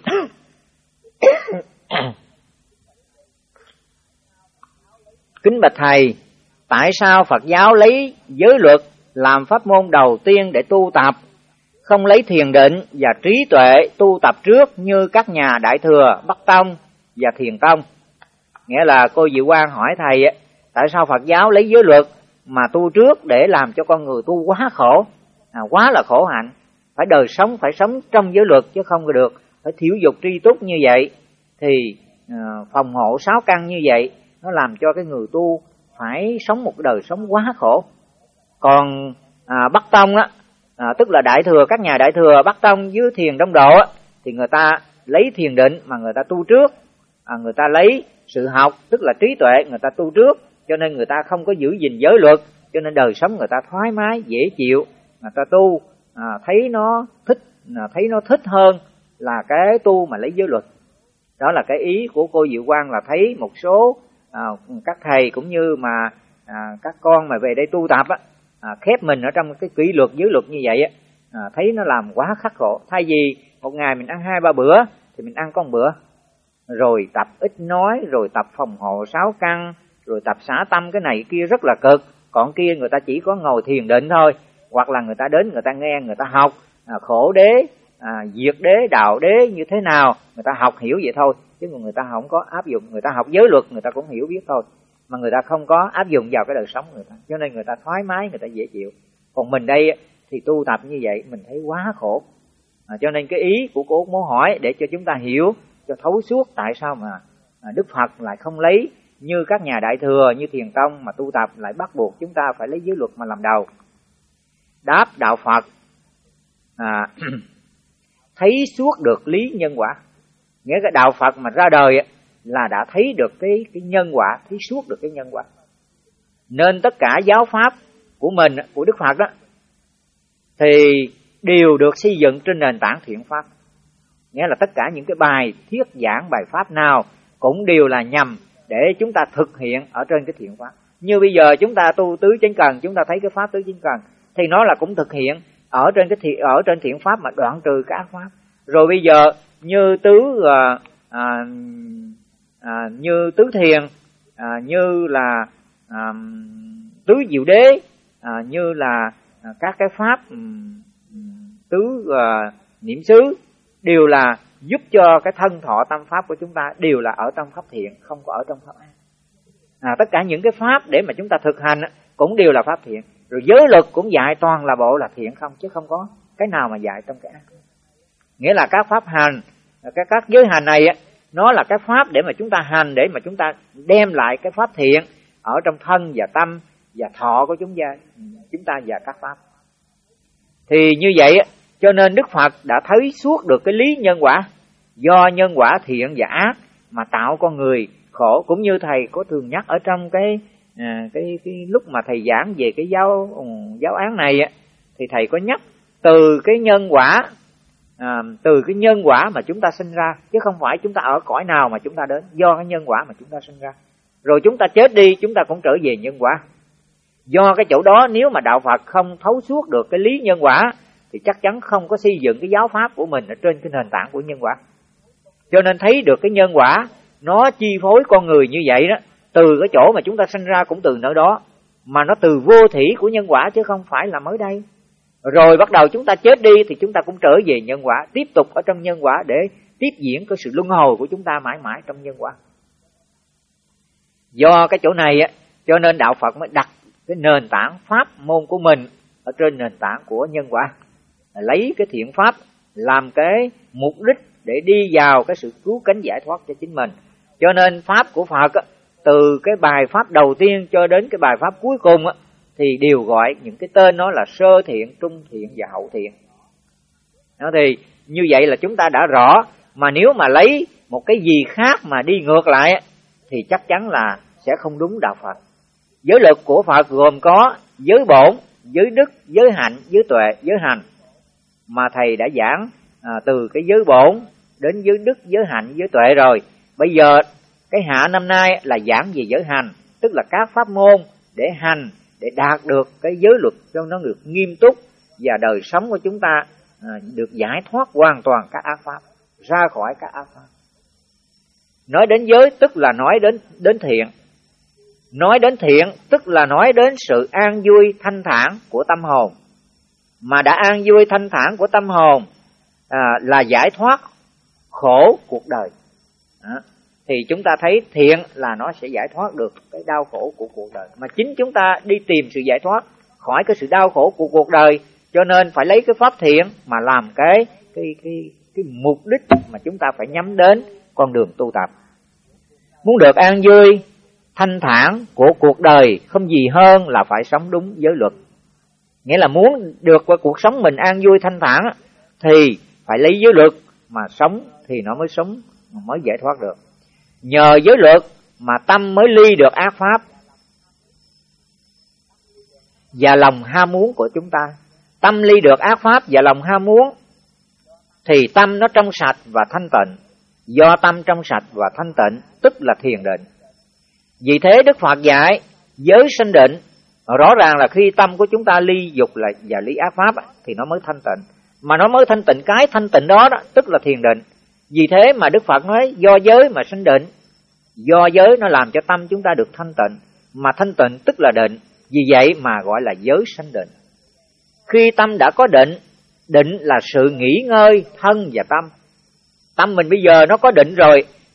Kính bạch thầy, tại sao Phật giáo lấy giới luật làm pháp môn đầu tiên để tu tập, không lấy thiền định và trí tuệ tu tập trước như các nhà Đại Thừa, Bắc Tông và Thiền Tông? Nghĩa là cô Diệu Quang hỏi thầy tại sao Phật giáo lấy giới luật mà tu trước để làm cho con người tu quá khổ, quá là khổ hạnh, phải đời sống phải sống trong giới luật chứ không được, phải thiểu dục tri túc như vậy, thì phòng hộ 6 căn như vậy, nó làm cho cái người tu phải sống một đời sống quá khổ. Còn Bắc Tông tức là Đại Thừa, các nhà Đại Thừa, Bắc Tông với Thiền Đông Độ thì người ta lấy thiền định mà người ta tu trước, người ta lấy sự học tức là trí tuệ người ta tu trước, cho nên người ta không có giữ gìn giới luật, cho nên đời sống người ta thoải mái dễ chịu, người ta tu thấy nó thích hơn là cái tu mà lấy giới luật. Đó là cái ý của cô Diệu Quang, là thấy một số các thầy cũng như mà các con mà về đây tu tập khép mình ở trong cái kỷ luật giới luật như vậy thấy nó làm quá khắc khổ. Thay vì một ngày mình ăn 2-3 bữa thì mình ăn có 1 bữa, rồi tập ít nói, rồi tập phòng hộ 6 căn, rồi tập xả tâm cái này kia rất là cực. Còn kia người ta chỉ có ngồi thiền định thôi, hoặc là người ta đến người ta nghe, người ta học khổ đế, diệt đế, đạo đế như thế nào, người ta học hiểu vậy thôi. chứ người ta không có áp dụng. Người ta học giới luật người ta cũng hiểu biết thôi, mà người ta không có áp dụng vào cái đời sống người ta, cho nên người ta thoải mái, người ta dễ chịu. Còn mình đây thì tu tập như vậy mình thấy quá khổ. Cho nên cái ý của cô muốn hỏi để cho chúng ta hiểu cho thấu suốt tại sao mà Đức Phật lại không lấy như các nhà Đại Thừa, như Thiền Tông mà tu tập lại bắt buộc chúng ta phải lấy giới luật mà làm đầu. Đáp: đạo Phật thấy suốt được lý nhân quả. Nghĩa cái đạo Phật mà ra đời là đã thấy được cái nhân quả, thấy suốt được cái nhân quả. Nên tất cả giáo pháp của mình, của Đức Phật đó, thì đều được xây dựng trên nền tảng thiện pháp. Nghĩa là tất cả những cái bài thuyết giảng, bài pháp nào cũng đều là nhằm để chúng ta thực hiện ở trên cái thiện pháp. Như bây giờ chúng ta tu tứ chánh cần, chúng ta thấy cái pháp tứ chánh cần thì nó là cũng thực hiện ở trên thiện pháp mà đoạn trừ cái ác pháp. Rồi bây giờ như như tứ thiền, như là tứ diệu đế, như là các cái pháp tứ niệm xứ, đều là giúp cho cái thân thọ tâm pháp của chúng ta đều là ở trong pháp thiện, không có ở trong pháp ác. Tất cả những cái pháp để mà chúng ta thực hành cũng đều là pháp thiện. Rồi giới luật cũng dạy toàn là bộ là thiện không, chứ không có cái nào mà dạy trong cái ác. Nghĩa là các pháp hành, các giới hành này nó là cái pháp để mà chúng ta hành, để mà chúng ta đem lại cái pháp thiện ở trong thân và tâm và thọ của chúng ta và các pháp. Thì như vậy cho nên Đức Phật đã thấy suốt được cái lý nhân quả, do nhân quả thiện và ác mà tạo con người khổ. Cũng như thầy có thường nhắc ở trong cái lúc mà thầy giảng về cái giáo án này thì thầy có nhắc từ cái nhân quả mà chúng ta sinh ra, chứ không phải chúng ta ở cõi nào mà chúng ta đến, do cái nhân quả mà chúng ta sinh ra. Rồi chúng ta chết đi, chúng ta cũng trở về nhân quả. Do cái chỗ đó, nếu mà đạo Phật không thấu suốt được cái lý nhân quả thì chắc chắn không có xây dựng cái giáo pháp của mình ở trên cái nền tảng của nhân quả. Cho nên thấy được cái nhân quả nó chi phối con người như vậy đó, từ cái chỗ mà chúng ta sinh ra cũng từ nơi đó, mà nó từ vô thủy của nhân quả chứ không phải là mới đây. Rồi bắt đầu chúng ta chết đi thì chúng ta cũng trở về nhân quả, tiếp tục ở trong nhân quả để tiếp diễn cái sự luân hồi của chúng ta mãi mãi trong nhân quả. Do cái chỗ này cho nên đạo Phật mới đặt cái nền tảng pháp môn của mình ở trên nền tảng của nhân quả, lấy cái thiện pháp làm cái mục đích để đi vào cái sự cứu cánh giải thoát cho chính mình. Cho nên pháp của Phật từ cái bài pháp đầu tiên cho đến cái bài pháp cuối cùng thì đều gọi những cái tên nó là sơ thiện, trung thiện và hậu thiện. Đó, thì như vậy là chúng ta đã rõ. Mà nếu mà lấy một cái gì khác mà đi ngược lại thì chắc chắn là sẽ không đúng đạo Phật. Giới luật của Phật gồm có giới bổn, giới đức, giới hạnh, giới tuệ, giới hành. Mà thầy đã giảng từ cái giới bổn đến giới đức, giới hạnh, giới tuệ rồi. Bây giờ cái hạ năm nay là giảng về giới hành, tức là các pháp môn để hành, để đạt được cái giới luật cho nó được nghiêm túc và đời sống của chúng ta được giải thoát hoàn toàn các ác pháp, ra khỏi các ác pháp. Nói đến giới tức là nói đến thiện. Nói đến thiện tức là nói đến sự an vui thanh thản của tâm hồn. Mà đã an vui thanh thản của tâm hồn là giải thoát khổ cuộc đời. Thì chúng ta thấy thiện là nó sẽ giải thoát được cái đau khổ của cuộc đời. Mà chính chúng ta đi tìm sự giải thoát khỏi cái sự đau khổ của cuộc đời, cho nên phải lấy cái pháp thiện mà làm cái mục đích mà chúng ta phải nhắm đến con đường tu tập. Muốn được an vui thanh thản của cuộc đời không gì hơn là phải sống đúng giới luật. Nghĩa là muốn được qua cuộc sống mình an vui thanh thản thì phải lấy giới luật mà sống thì nó mới sống, mới giải thoát được. Nhờ giới luật mà tâm mới ly được ác pháp và lòng ham muốn của chúng ta. Tâm ly được ác pháp và lòng ham muốn thì tâm nó trong sạch và thanh tịnh. Do tâm trong sạch và thanh tịnh tức là thiền định. Vì thế Đức Phật dạy giới sanh định. Rõ ràng là khi tâm của chúng ta ly dục và ly ác pháp thì nó mới thanh tịnh. Mà nó mới thanh tịnh, cái thanh tịnh đó tức là thiền định. Vì thế mà Đức Phật nói do giới mà sanh định. Do giới nó làm cho tâm chúng ta được thanh tịnh. Mà thanh tịnh tức là định. Vì vậy mà gọi là giới sanh định. Khi tâm đã có định, định là sự nghỉ ngơi thân và tâm. Tâm mình bây giờ nó có định rồi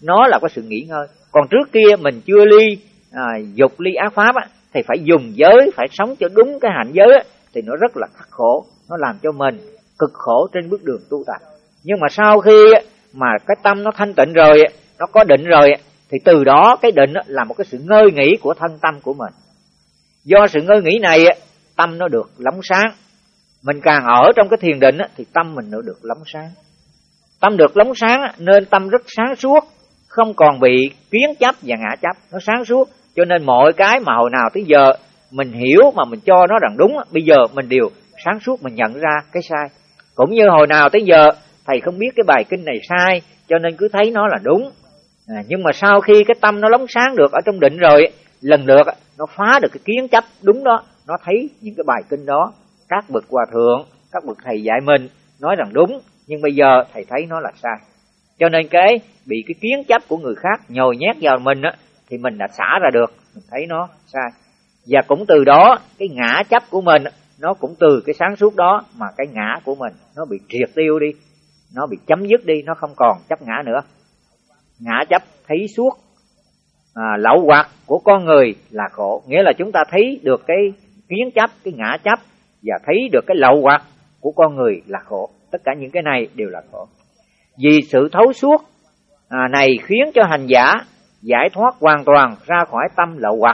nó là có sự nghỉ ngơi. Còn trước kia mình chưa ly dục ly ác pháp á, thì phải dùng giới, phải sống cho đúng cái hạnh giới á, thì nó rất là khắc khổ, nó làm cho mình cực khổ trên bước đường tu tập. Nhưng mà sau khi mà cái tâm nó thanh tịnh rồi, nó có định rồi, thì từ đó cái định là một cái sự ngơi nghỉ của thân tâm của mình. Do sự ngơi nghỉ này, tâm nó được lóng sáng. Mình càng ở trong cái thiền định thì tâm mình nó được lóng sáng. Tâm được lóng sáng nên tâm rất sáng suốt, không còn bị kiến chấp và ngã chấp, nó sáng suốt. Cho nên mọi cái mà hồi nào tới giờ mình hiểu mà mình cho nó rằng đúng, bây giờ mình đều sáng suốt, mình nhận ra cái sai. Cũng như hồi nào tới giờ thầy không biết cái bài kinh này sai, cho nên cứ thấy nó là đúng. Nhưng mà sau khi cái tâm nó lóng sáng được ở trong định rồi, lần lượt nó phá được cái kiến chấp đúng đó. Nó thấy những cái bài kinh đó, các bậc hòa thượng, các bậc thầy dạy mình nói rằng đúng, nhưng bây giờ thầy thấy nó là sai. Cho nên cái bị cái kiến chấp của người khác nhồi nhét vào mình thì mình đã xả ra được, mình thấy nó sai. Và cũng từ đó cái ngã chấp của mình, nó cũng từ cái sáng suốt đó mà cái ngã của mình nó bị triệt tiêu đi, nó bị chấm dứt đi, nó không còn chấp ngã nữa. Ngã chấp thấy suốt, lậu hoặc của con người là khổ. Nghĩa là chúng ta thấy được cái kiến chấp, cái ngã chấp, và thấy được cái lậu hoặc của con người là khổ. Tất cả những cái này đều là khổ. Vì sự thấu suốt này khiến cho hành giả giải thoát hoàn toàn ra khỏi tâm lậu hoặc.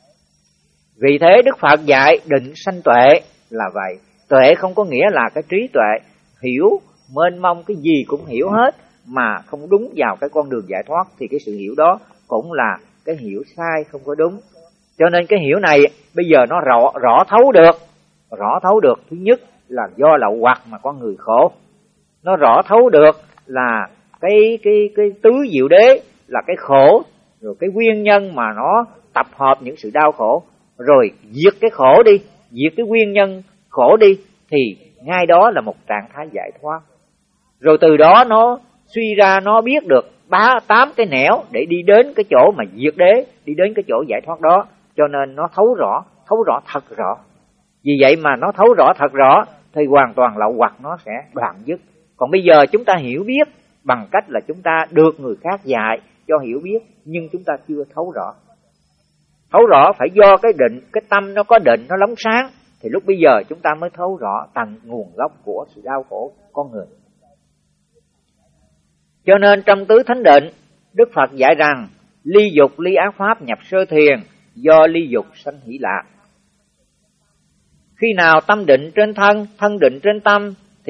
Vì thế Đức Phật dạy định sanh tuệ là vậy. Tuệ không có nghĩa là cái trí tuệ hiểu mênh mông, cái gì cũng hiểu hết mà không đúng vào cái con đường giải thoát, thì cái sự hiểu đó cũng là cái hiểu sai, không có đúng. Cho nên cái hiểu này bây giờ nó rõ thấu được. Thứ nhất là do lậu hoặc mà con người khổ. Nó rõ thấu được là cái tứ diệu đế là cái khổ, rồi cái nguyên nhân mà nó tập hợp những sự đau khổ, rồi diệt cái khổ đi, diệt cái nguyên nhân khổ đi, thì ngay đó là một trạng thái giải thoát. Rồi từ đó nó suy ra, nó biết được 8 cái nẻo để đi đến cái chỗ mà diệt đế, đi đến cái chỗ giải thoát đó. Cho nên nó thấu rõ thật rõ. Vì vậy mà nó thấu rõ thật rõ thì hoàn toàn lậu hoặc nó sẽ đoạn dứt. Còn bây giờ chúng ta hiểu biết bằng cách là chúng ta được người khác dạy cho hiểu biết, nhưng chúng ta chưa thấu rõ. Thấu rõ phải do cái định, cái tâm nó có định, nó lóng sáng, thì lúc bây giờ chúng ta mới thấu rõ tận nguồn gốc của sự đau khổ con người. Cho nên trong tứ thánh định, Đức Phật dạy rằng ly dục ly ác pháp nhập sơ thiền, do ly dục sanh hỷ lạc. Khi nào tâm định trên thân, thân định trên tâm thì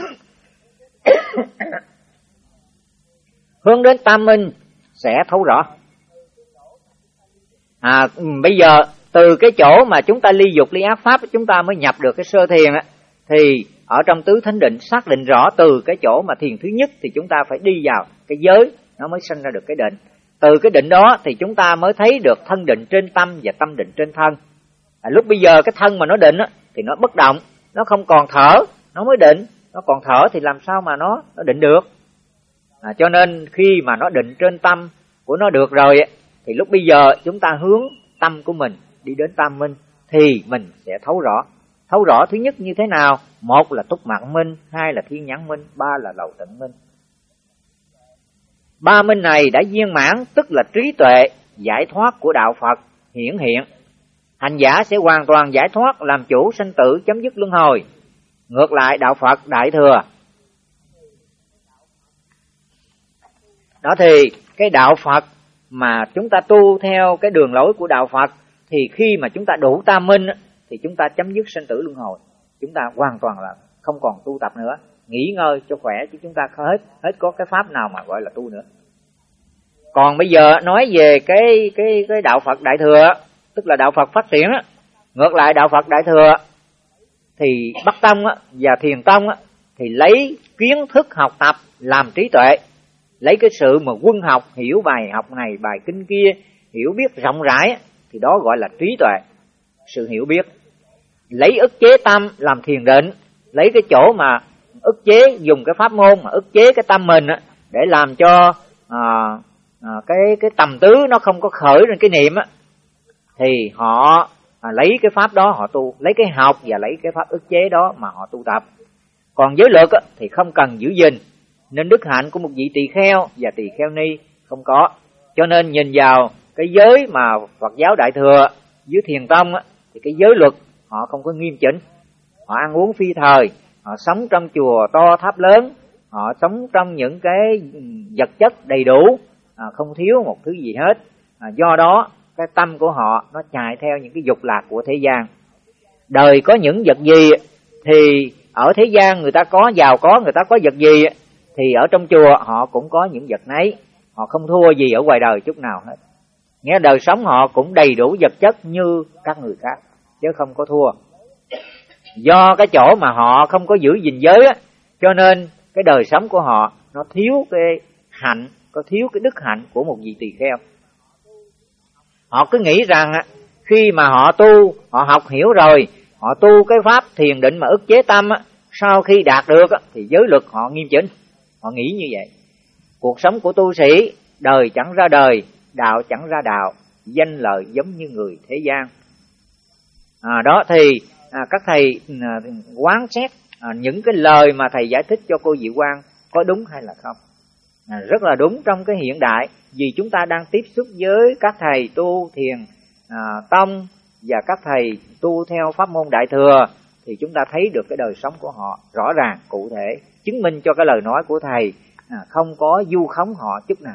hướng đến tam minh sẽ thấu rõ. Bây giờ từ cái chỗ mà chúng ta ly dục ly ác pháp, chúng ta mới nhập được cái sơ thiền thì ở trong tứ thánh định xác định rõ từ cái chỗ mà thiền thứ nhất thì chúng ta phải đi vào cái giới, nó mới sinh ra được cái định. Từ cái định đó thì chúng ta mới thấy được thân định trên tâm và tâm định trên thân. Lúc bây giờ cái thân mà nó định thì nó bất động, nó không còn thở, nó mới định. Nó còn thở thì làm sao mà nó định được. Cho nên khi mà nó định trên tâm của nó được rồi thì lúc bây giờ chúng ta hướng tâm của mình đi đến tam minh thì mình sẽ thấu rõ. Thấu rõ thứ nhất như thế nào? Một là túc mạng minh, hai là thiên nhãn minh, ba là lậu tận minh. Ba minh này đã viên mãn, tức là trí tuệ giải thoát của đạo Phật hiển hiện. Hành giả sẽ hoàn toàn giải thoát, làm chủ sanh tử, chấm dứt luân hồi. Ngược lại đạo Phật đại thừa đó, thì cái đạo Phật mà chúng ta tu theo cái đường lối của đạo Phật thì khi mà chúng ta đủ tam minh thì chúng ta chấm dứt sanh tử luân hồi. Chúng ta hoàn toàn là không còn tu tập nữa, nghỉ ngơi cho khỏe, chứ chúng ta hết có cái pháp nào mà gọi là tu nữa. Còn bây giờ nói về cái đạo Phật đại thừa, tức là đạo Phật phát triển á. Ngược lại đạo Phật đại thừa thì Bắc Tông và Thiền Tông thì lấy kiến thức học tập làm trí tuệ, lấy cái sự mà quân học, hiểu bài học này bài kinh kia, hiểu biết rộng rãi thì đó gọi là trí tuệ, sự hiểu biết. Lấy ức chế tâm làm thiền định, lấy cái chỗ mà ức chế, dùng cái pháp môn mà ức chế cái tâm mình để làm cho cái tầm tứ nó không có khởi lên cái niệm thì họ lấy cái pháp đó họ tu, lấy cái học và lấy cái pháp ức chế đó mà họ tu tập. Còn giới luật thì không cần giữ gìn, nên đức hạnh của một vị tỳ kheo và tỳ kheo ni không có. Cho nên nhìn vào cái giới mà Phật giáo Đại Thừa dưới Thiền Tông á, thì cái giới luật họ không có nghiêm chỉnh. Họ ăn uống phi thời, họ sống trong chùa to tháp lớn, họ sống trong những cái vật chất đầy đủ, không thiếu một thứ gì hết. Do đó cái tâm của họ nó chạy theo những cái dục lạc của thế gian. Đời có những vật gì thì ở thế gian người ta có giàu có, người ta có vật gì thì ở trong chùa họ cũng có những vật nấy. Họ không thua gì ở ngoài đời chút nào hết. Nghĩa đời sống họ cũng đầy đủ vật chất như các người khác, chứ không có thua. Do cái chỗ mà họ không có giữ gìn giới á, cho nên cái đời sống của họ nó thiếu cái hạnh, có thiếu cái đức hạnh của một vị tỳ kheo. Họ cứ nghĩ rằng khi mà họ tu, họ học hiểu rồi, họ tu cái pháp thiền định mà ức chế tâm á, sau khi đạt được á, thì giới luật họ nghiêm chỉnh. Họ nghĩ như vậy. Cuộc sống của tu sĩ, đời chẳng ra đời, đạo chẳng ra đạo, danh lợi giống như người thế gian. Đó thì các thầy quán xét những cái lời mà thầy giải thích cho cô Diệu Quang có đúng hay là không. Rất là đúng trong cái hiện đại, vì chúng ta đang tiếp xúc với các thầy tu thiền tông và các thầy tu theo pháp môn Đại Thừa, thì chúng ta thấy được cái đời sống của họ rõ ràng, cụ thể, chứng minh cho cái lời nói của thầy không có vu khống họ chút nào.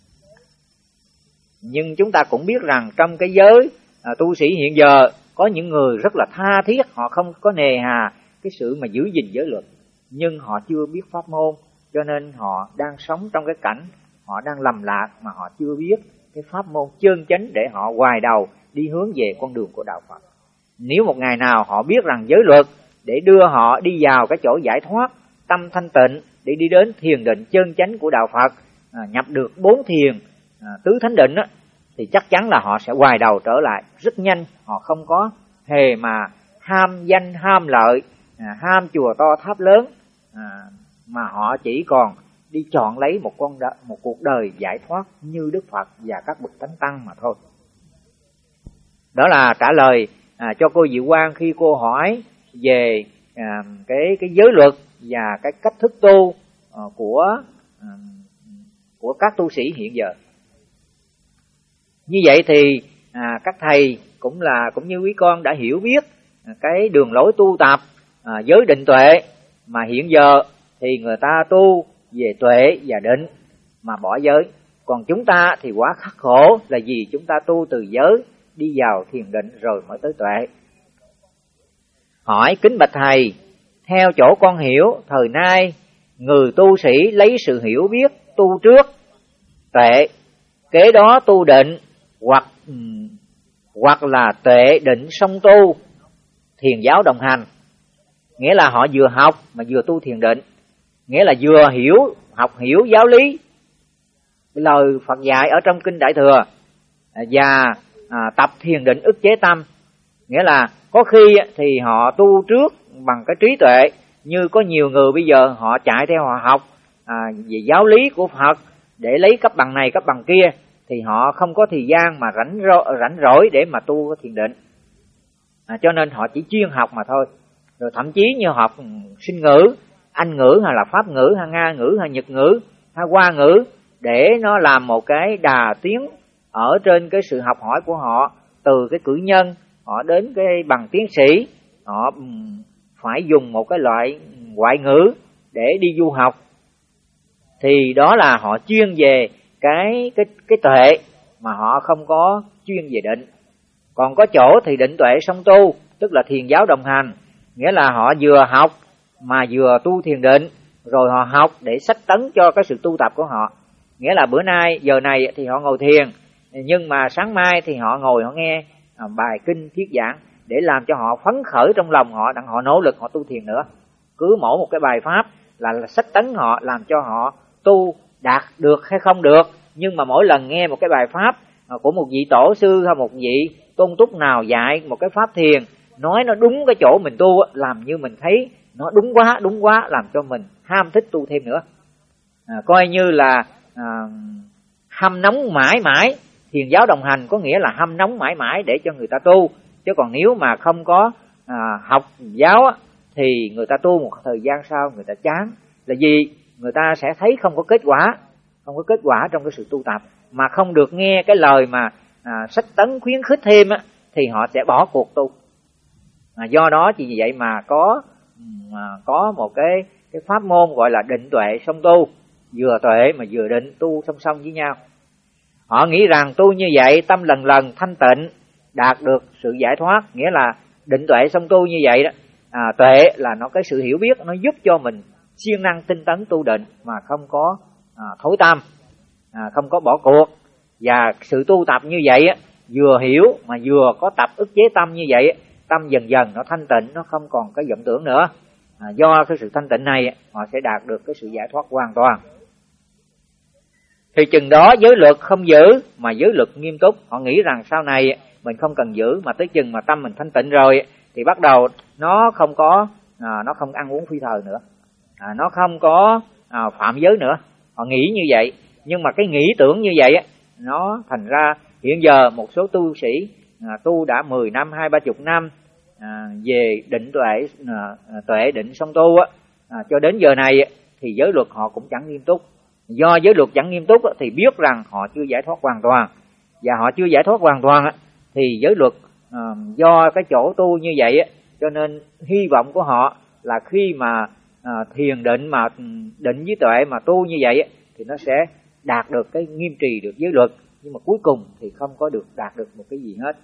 Nhưng chúng ta cũng biết rằng trong cái giới tu sĩ hiện giờ có những người rất là tha thiết, họ không có nề hà cái sự mà giữ gìn giới luật, nhưng họ chưa biết pháp môn, cho nên họ đang sống trong cái cảnh họ đang lầm lạc mà họ chưa biết cái pháp môn chân chánh để họ hoài đầu đi hướng về con đường của đạo Phật. Nếu một ngày nào họ biết rằng giới luật để đưa họ đi vào cái chỗ giải thoát, tâm thanh tịnh, để đi đến thiền định chân chánh của đạo Phật, nhập được 4 thiền tứ thánh định á, thì chắc chắn là họ sẽ hoài đầu trở lại rất nhanh. Họ không có hề mà ham danh ham lợi, ham chùa to tháp lớn, mà họ chỉ còn đi chọn lấy một cuộc đời giải thoát như Đức Phật và các bậc thánh tăng mà thôi. Đó là trả lời cho cô Diệu Quang khi cô hỏi về cái giới luật và cái cách thức tu của các tu sĩ hiện giờ. Như vậy thì các thầy cũng như quý con đã hiểu biết cái đường lối tu tập giới định tuệ, mà hiện giờ thì người ta tu về tuệ và định mà bỏ giới. Còn chúng ta thì quá khắc khổ, là vì chúng ta tu từ giới đi vào thiền định rồi mới tới tuệ. Hỏi kính bạch thầy, theo chỗ con hiểu, thời nay người tu sĩ lấy sự hiểu biết tu trước tuệ, kế đó tu định, hoặc là tuệ định song tu, thiền giáo đồng hành. Nghĩa là họ vừa học mà vừa tu thiền định, nghĩa là vừa học hiểu giáo lý, lời Phật dạy ở trong kinh Đại Thừa, và tập thiền định ức chế tâm. Nghĩa là có khi thì họ tu trước bằng cái trí tuệ, như có nhiều người bây giờ họ chạy theo họ học về giáo lý của Phật để lấy cấp bằng này cấp bằng kia, thì họ không có thời gian mà rảnh rỗi để mà tu thiền định, cho nên họ chỉ chuyên học mà thôi. Rồi thậm chí như học sinh ngữ, Anh ngữ hay là Pháp ngữ hay Nga ngữ hay Nhật ngữ hay Hoa ngữ, để nó làm một cái đà tiến ở trên cái sự học hỏi của họ, từ cái cử nhân họ đến cái bằng tiến sĩ. Họ phải dùng một cái loại ngoại ngữ để đi du học, thì đó là họ chuyên về cái tuệ, mà họ không có chuyên về định. Còn có chỗ thì định tuệ song tu, tức là thiền giáo đồng hành, nghĩa là họ vừa học mà vừa tu thiền định, rồi họ học để sách tấn cho cái sự tu tập của họ. Nghĩa là bữa nay giờ này thì họ ngồi thiền, nhưng mà sáng mai thì họ ngồi họ nghe bài kinh thuyết giảng, để làm cho họ phấn khởi trong lòng họ, đặng họ nỗ lực họ tu thiền nữa. Cứ mỗi một cái bài pháp là sách tấn họ, làm cho họ tu đạt được hay không được. Nhưng mà mỗi lần nghe một cái bài pháp của một vị tổ sư hay một vị tôn túc nào dạy một cái pháp thiền, nói nó đúng cái chỗ mình tu, làm như mình thấy nó đúng quá, làm cho mình ham thích tu thêm nữa. Coi như là hâm nóng mãi mãi. Thiền giáo đồng hành có nghĩa là hâm nóng mãi mãi để cho người ta tu. Chứ còn nếu mà không có học giáo thì người ta tu một thời gian sau người ta chán. Là vì người ta sẽ thấy không có kết quả. không có kết quả trong cái sự tu tập, mà không được nghe cái lời mà sách tấn khuyến khích thêm á, thì họ sẽ bỏ cuộc tu. Do đó vì vậy mà có một cái pháp môn gọi là định tuệ song tu, vừa tuệ mà vừa định tu song song với nhau. Họ nghĩ rằng tu như vậy tâm lần lần thanh tịnh, đạt được sự giải thoát. Nghĩa là định tuệ song tu như vậy đó, tuệ là nó cái sự hiểu biết, nó giúp cho mình siêng năng tinh tấn tu định mà không có thối tâm, không có bỏ cuộc. Và sự tu tập như vậy á, vừa hiểu mà vừa có tập ức chế tâm như vậy, tâm dần dần nó thanh tịnh, nó không còn cái vọng tưởng nữa. Do cái sự thanh tịnh này họ sẽ đạt được cái sự giải thoát hoàn toàn. Thì chừng đó giới luật không giữ mà giới luật nghiêm túc. Họ nghĩ rằng sau này mình không cần giữ, mà tới chừng mà tâm mình thanh tịnh rồi thì bắt đầu nó không ăn uống phi thời nữa, nó không có phạm giới nữa. Họ nghĩ như vậy, nhưng mà cái nghĩ tưởng như vậy nó thành ra hiện giờ một số tu sĩ tu đã 10 năm, 20-30 năm về định tuệ định song tu cho đến giờ này thì giới luật họ cũng chẳng nghiêm túc. Do giới luật chẳng nghiêm túc thì biết rằng họ chưa giải thoát hoàn toàn, và họ chưa giải thoát hoàn toàn thì giới luật do cái chỗ tu như vậy cho nên hy vọng của họ là khi mà thiền định mà định với tuệ mà tu như vậy thì nó sẽ đạt được cái nghiêm trì được giới luật, nhưng mà cuối cùng thì không có được đạt được một cái gì hết.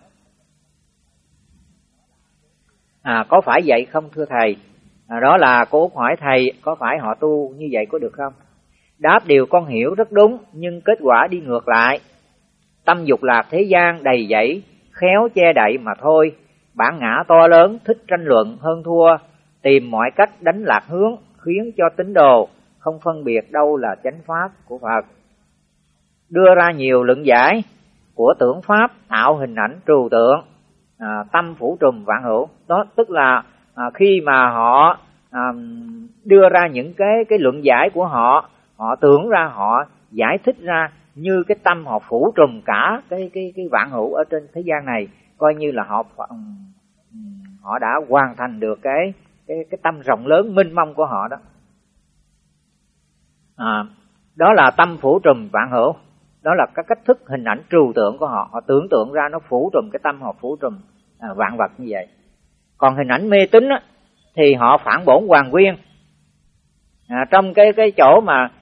Có phải vậy không thưa thầy? Đó là cô Út hỏi thầy, có phải họ tu như vậy có được không? Đáp điều con hiểu rất đúng, nhưng kết quả đi ngược lại. Tâm dục lạc thế gian đầy dẫy, khéo che đậy mà thôi. Bản ngã to lớn, thích tranh luận hơn thua, tìm mọi cách đánh lạc hướng, khiến cho tín đồ không phân biệt đâu là chánh pháp của Phật. Đưa ra nhiều luận giải của tưởng pháp, tạo hình ảnh trừu tượng, tâm phủ trùm vạn hữu. Đó tức là khi mà họ đưa ra những cái luận giải của họ, họ tưởng ra, họ giải thích ra như cái tâm họ phủ trùm cả cái vạn hữu ở trên thế gian này, coi như là họ đã hoàn thành được cái tâm rộng lớn mênh mông của họ đó. Đó là tâm phủ trùm vạn hữu. Đó là các cách thức hình ảnh trừu tượng của họ. Họ tưởng tượng ra nó phủ trùm cái tâm họ phủ trùm vạn vật như vậy. Còn hình ảnh mê tín thì họ phản bổn hoàn nguyên. Trong cái chỗ mà